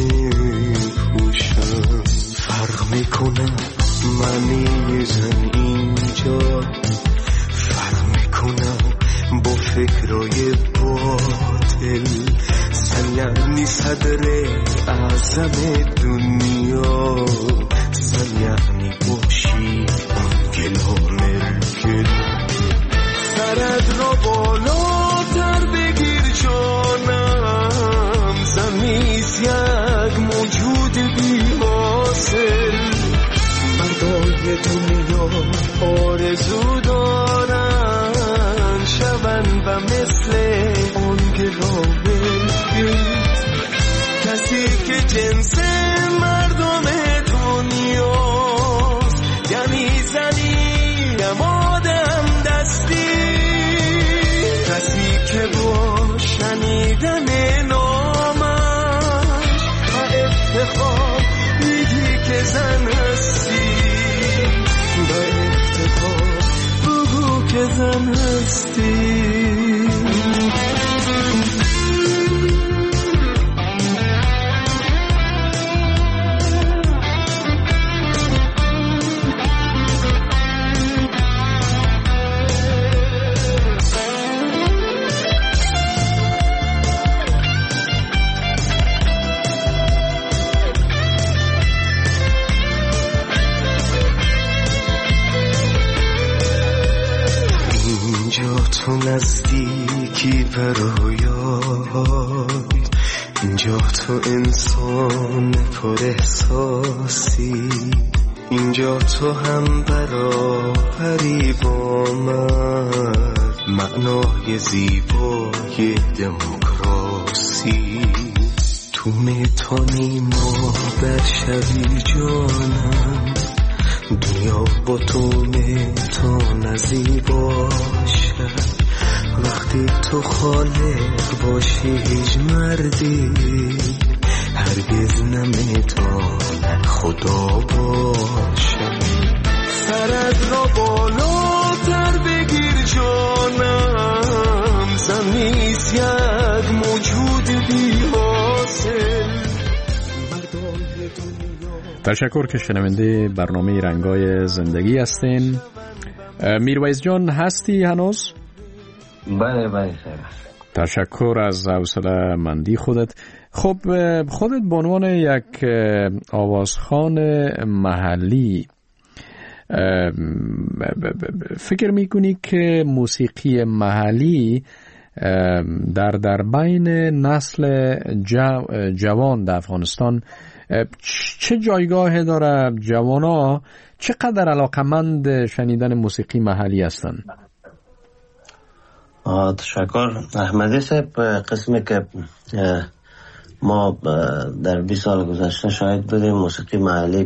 نمیپوشن. فرق میکنه منی زن اینجا، فرق میکنه با فکرای باطل. زن یعنی صدر اعظم دنیا، زن یعنی باشی آنگلا مرکل. سرت را بالاتر بگیر جانم، زن نیست یک موجود بی حاصل. مردای دنیا آرزو دارن شون و مثل آنگلا مرکل. کسی که جنس مردم دنیاست، یعنی زنی نمادم دستی. کسی که با شنیدن نامش و افتخار میگی که زن هستی، با افتخار بگو که زن هستی. تو نزدیکی برایای، اینجا تو انسان پر احساسی، اینجا تو هم برابری با من، معنای زیبای دموکراسی. تو میتونی ما برشوی جانم، دنیا با تو میتونه زیبا شد. وقتی تو خالق باشی هیچ مردی هرگز نمیتونه خدا باشه. سرت را بالاتر بگیر جانم، زمیست یک موجود بی حاصل. تشکر که شنونده برنامه رنگای زندگی هستین. میرویس جان هستی هنوز؟ بله بله. تشکر از حوصله مندی خودت. خب خودت به عنوان یک آوازخوان محلی فکر میکنی که موسیقی محلی در در بین نسل جو جوان در افغانستان چه جایگاه داره؟ جوانا چقدر علاقمند شنیدن موسیقی محلی هستند؟ تشکر احمدی صاحب. قسمی که ما در بیست سال گذشته شاهد بودیم موسیقی محلی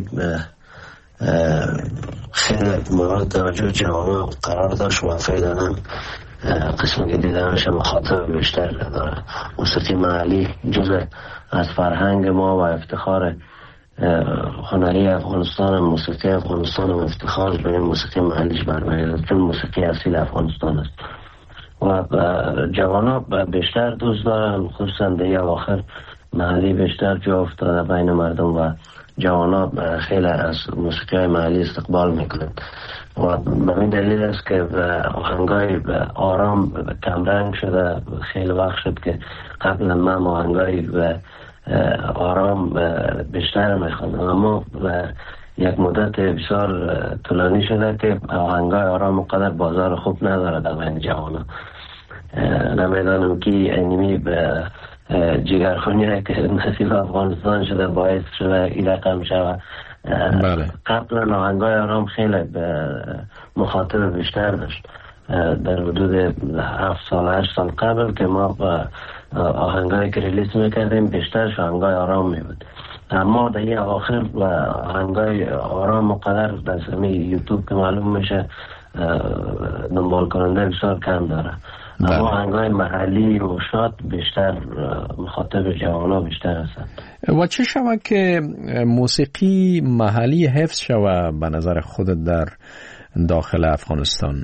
خیلی مورد توجه جوانان قرار داشت و فعلا قسمی که دیدنش مخاطب بیشتر داره. موسیقی محلی جزء از فرهنگ ما و افتخار هنری افغانستان، موسیقی افغانستان و افتخار به موسیقی محلیش برمیاد، چون موسیقی اصیل افغانستان است و جوانا بیشتر دوست دارن، خصوصا در اواخر محلی بیشتر جا افتاده بین مردم و جوانا خیلی از موسیقی محلی استقبال میکنن و به این دلیل است که آهنگای آرام کمرنگ شده. خیلی وقت شد که قبلا من آهنگای آرام بیشتر میخوندم، اما یک مدت بسیار طولانی شده که آهنگای آرام قدر بازار خوب نداره در بین جوانا. نمیدانم که اینمی به جگرخونی که نصیب افغانستان شده باعث شده این رقم شده. بله. قبلا آهنگای آرام خیلی مخاطب بیشتر داشت. در حدود هفت سال هشت سال قبل که ما آهنگایی که ریلیز میکردیم بیشترش آهنگای آرام میبود، اما در این آخر آهنگای آرام مقدر در سمی یوتیوب که معلوم میشه دنبال کننده بسیار کم داره. اما آهنگای محلی و شاد بیشتر مخاطب جوانا بیشتر هستند. و چه شود که موسیقی محلی حفظ شود به نظر خودت در داخل افغانستان؟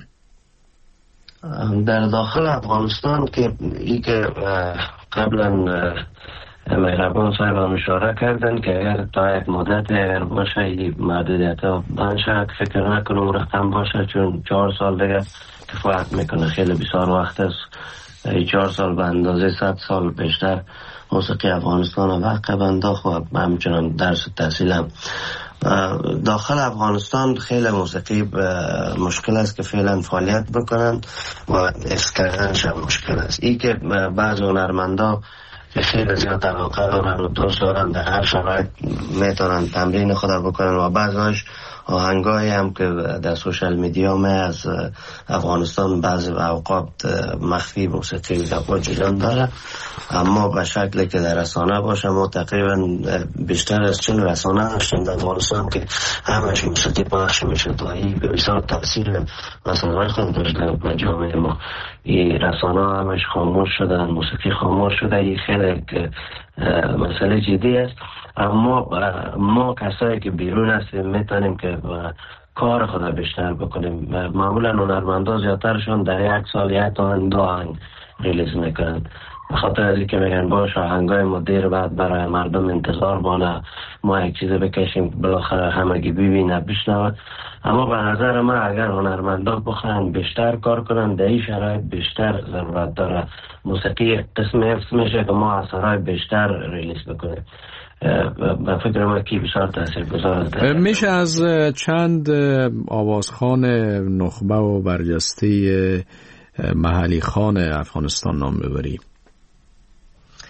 در داخل افغانستان که ای که قبلا مهربان صاحب هم اشاره کردن که اگر تا یک مدت اگر باشه این محدودیت ها بنشه، فکر نکنم رقم باشه، چون چهار سال دیگه کفایت میکنه. خیلی بسیار وقت است. چهار سال به اندازه صد سال بیشتر موسیقی افغانستان وقت بنداخت و همچنان درس تحصیل هم داخل افغانستان خیلی موسیقی مشکل است که فعلا فعالیت بکنن و حفظ کردنش هم مشکل است. ای که بعض هنرمندا که خیلی زیاد علاقه دارن و دوست دارن در هر شرایط میتونن تمرین خود بکنن و بعضاش آهنگایی هم که در سوشال میدیا می از افغانستان بعض اوقات مخفی موسیقی زبان جلان داره، اما به شکلی که در رسانه باشه ما تقریبا بیشتر از چند رسانه هستند در افغانستان که همش موسیقی پخش میشه و این بسیار تاثیر مثلا خود داشته به جامعه ما. این رسانه همش خاموش شدن، موسیقی خاموش شده، این خیلی مسئله جدی است. اما ما کسایی که بیرون هستیم میتونیم که کار خود بیشتر بکنیم. معمولا هنرمندا زیادترشون در یک سال یک تا دو آهنگ ریلیز میکنن، به خاطر از اینکه میگن باش آهنگای ما دیر بعد برای مردم انتظار بانه ما یک چیز بکشیم بالاخره همگی ببینه بشنوه. اما به نظر ما اگر هنرمندا بخواهن بیشتر کار کنن در این شرایط بیشتر ضرورت داره. موسیقی قسم حفظ میشه که ما اثرهای بیشتر ریلیز بکنیم. به فکر ما کی بسیار تاثیر گذاره. میشه از چند آوازخوان نخبه و برجسته محلی خان افغانستان نام ببری؟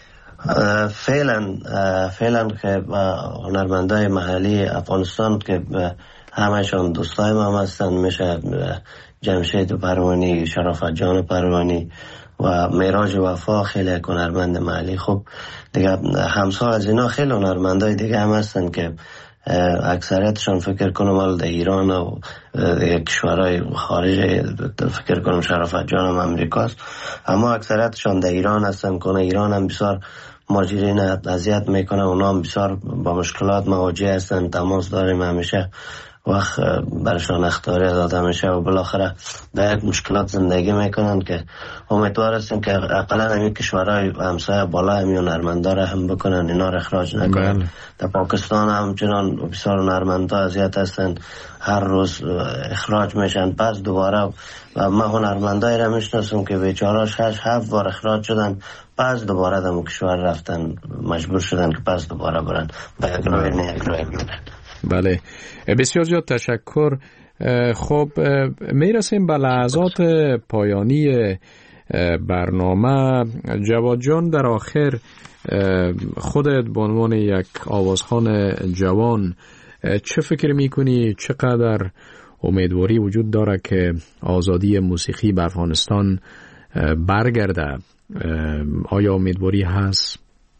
فعلا فعلا که هنرمندای محلی افغانستان که همشون دوستای ما هستند، میشه جمشید پروانی، شرافت جان پروانی و معراج وفا، خیلی هنرمند محلی. خب دیگه همسا از اینا خیلی هنرمندای دیگه هم هستن که اکثریتشون فکر کنم حال در ایران و کشورهای خارج، فکر کنم شرافت جان هم امریکاست، اما اکثریتشون در ایران هستن. کنه ایران هم بسیار ماجرین اذیت میکنه، اونا هم بسیار با مشکلات مواجه هستن. تماس داریم همیشه، وقت برشان اختیاری داده میشه و بالاخره در یک مشکلات زندگی میکنن که امیدوار هستیم که اقلا همین کشورهای همسایه بالا همین هنرمندا را هم بکنن، اینا را اخراج نکنن. در پاکستان همچنان بسیار هنرمندا اذیت هستن، هر روز اخراج میشن، پس دوباره. و ما هنرمندای را میشناسم که بیچاره شش هفت بار اخراج شدن، پس دوباره در کشور رفتن، مجبور شدن که پس دوباره برن به یک روی نه یک روی برن. بله، بسیار زیاد تشکر. خب میرسیم به لحظات پایانی برنامه. جواد جان، در آخر خودت به عنوان یک آوازخوان جوان چه فکر میکنی؟ چقدر امیدواری وجود داره که آزادی موسیقی بر افغانستان برگرده؟ آیا امیدواری هست؟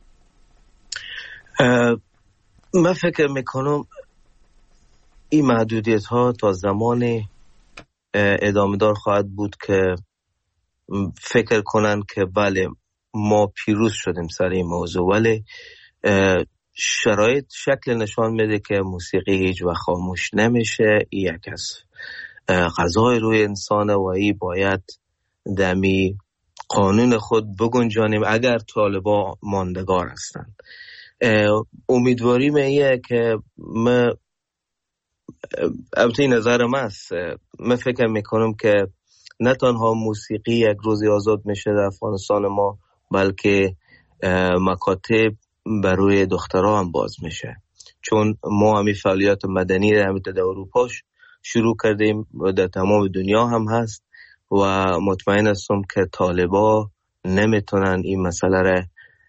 من فکر میکنم این محدودیت ها تا زمان ادامه دار خواهد بود که فکر کنن که بله ما پیروز شدیم سر این موضوع، ولی شرایط شکل نشان میده که موسیقی هیچ وقت خاموش نمیشه. این یک از قضای روی انسانه و این باید دمی قانون خود بگنجانیم اگر طالبا ماندگار هستند. امیدواری میه که من البته نظر من است، من فکر میکنم که نه تنها موسیقی یک روزی آزاد میشه در افغانستان ما، بلکه مکاتب برای دخترها هم باز میشه، چون ما همین فعالیت مدنی در همین در اروپا شروع کردیم و در تمام دنیا هم هست و مطمئن هستم که طالبا نمیتونن این مسئله را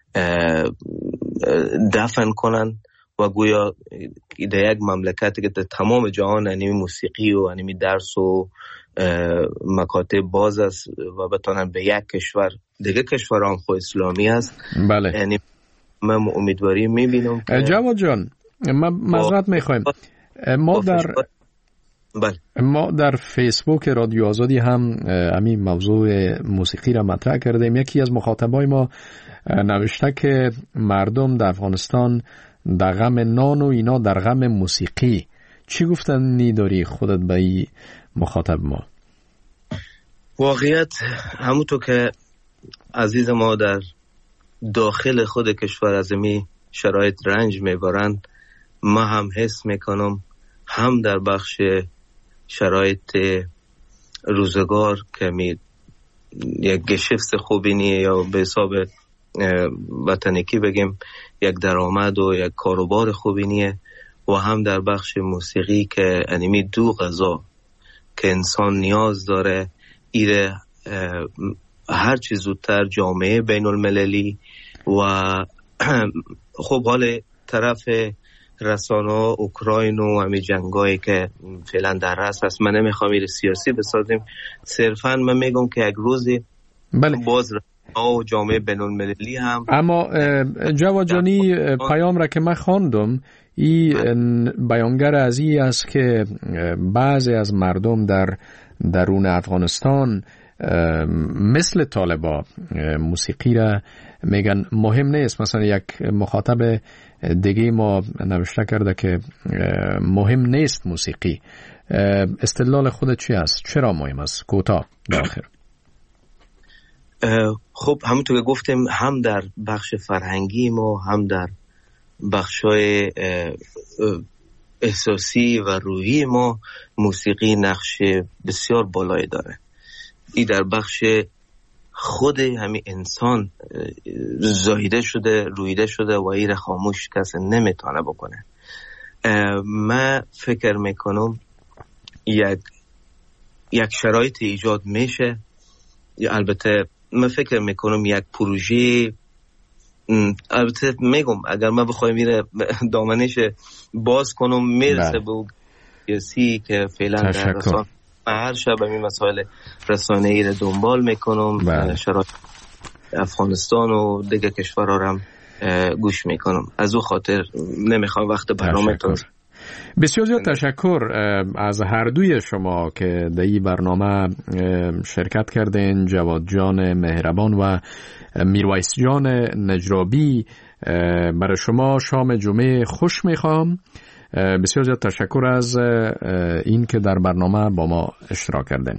دفن کنن و گویا در یک مملکتی که در تمام جهان انیمی موسیقی و انیمی درس و مکاتب باز است و بتونن به یک کشور دیگه کشور هم خود اسلامی است. بله، یعنی من امیدواری میبینم که جواد جان، من معذرت میخوایم، ما در بله. ما در فیسبوک رادیو آزادی هم همین موضوع موسیقی را مطرح کردیم. یکی از مخاطبای ما نوشته که مردم در افغانستان در غم نان و اینا در غم موسیقی. چی گفتنی داری خودت به این مخاطب ما؟ واقعیت همونطور که عزیز ما در داخل خود کشور از می شرایط رنج میبرن، ما هم حس میکنم هم در بخش شرایط روزگار که می یک گشفت خوبی نیه یا به حساب وطنکی بگیم یک درآمد و یک کاروبار خوبی نیه، و هم در بخش موسیقی که انیمی دو غذا که انسان نیاز داره ایره هر چیز زودتر جامعه بین المللی و خب حال طرف رسانه اوکراین و همین جنگایی که فعلا در رأس هست، من نمیخوام این سیاسی بسازیم، صرفا من میگم که یک روزی بله. باز و جامعه بین المللی هم. اما جواد جانی پیام را که من خواندم، این بیانگر از این است که بعضی از مردم در درون افغانستان مثل طالبا موسیقی را میگن مهم نیست. مثلا یک مخاطب دیگه ما نوشته کرده که مهم نیست موسیقی. استدلال خودت چی است؟ چرا مهم است؟ کوتاه داخل. خب همونطور که گفتیم هم در بخش فرهنگی ما هم در بخشای احساسی و روحی ما موسیقی نقش بسیار بالایی داره. این در بخش خود همین انسان زایده شده، رویده شده و این خاموش کسی نمیتونه بکنه. من فکر میکنم یک یک شرایط ایجاد میشه. البته من فکر میکنم یک پروژه البته میگم اگر من بخوایم میره دامنش باز کنم میرسه به اون سیاسی که فعلا در رسانه هر شب این مسائل رسانه‌ای رو دنبال میکنم، شرایط افغانستان و دیگه کشورها رو هم گوش میکنم. از او خاطر نمیخوام وقت برنامه تون. بسیار زیاد تشکر از هر دوی شما که در این برنامه شرکت کردین، جواد جان مهربان و میرویس جان نجرابی. برای شما شام جمعه خوش میخوام. بسیار زیاد تشکر از این که در برنامه با ما اشتراک کردین.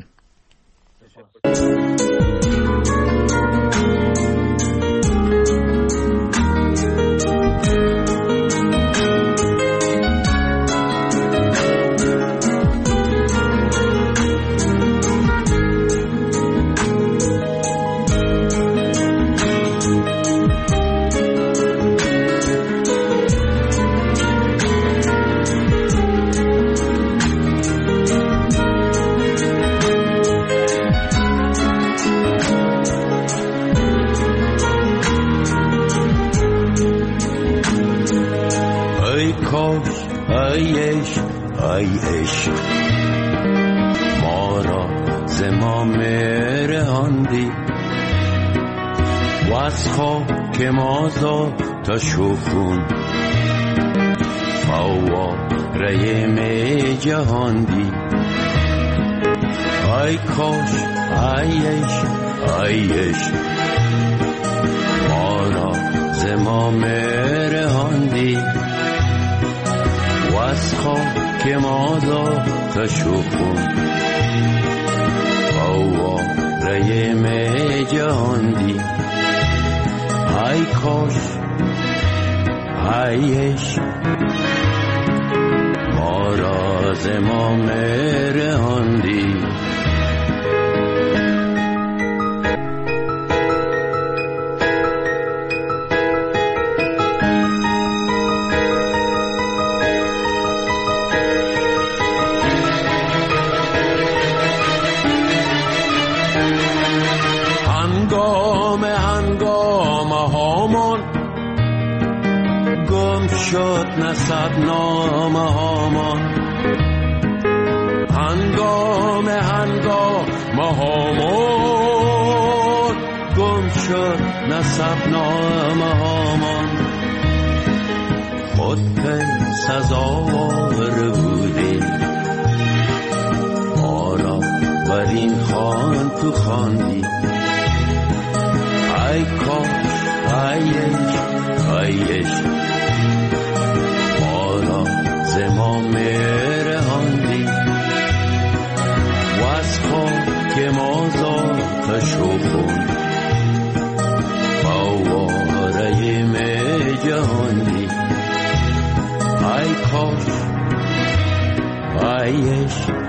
ای عشق ما را زمام رهاندی و از خاک ما تا شوخون فواره می جهاندی. ای کاش ای عشق ای عشق ما را زمام رهاندی و از خاک که ما تا شوخون فواره می جهاندی. ای کاش ای عشق ما را زمام رهاندی. نسب نامه هامان هنگام هنگام هامان گم شد نسب نامه هامان. خود که سزاوار بودی ما را بر این خان تو خواندی. ای کاش ای عشق ای عشق زمام رهاندی و از خاک ما تا شوخون فواره می جهاندی. ای کاش ای عشق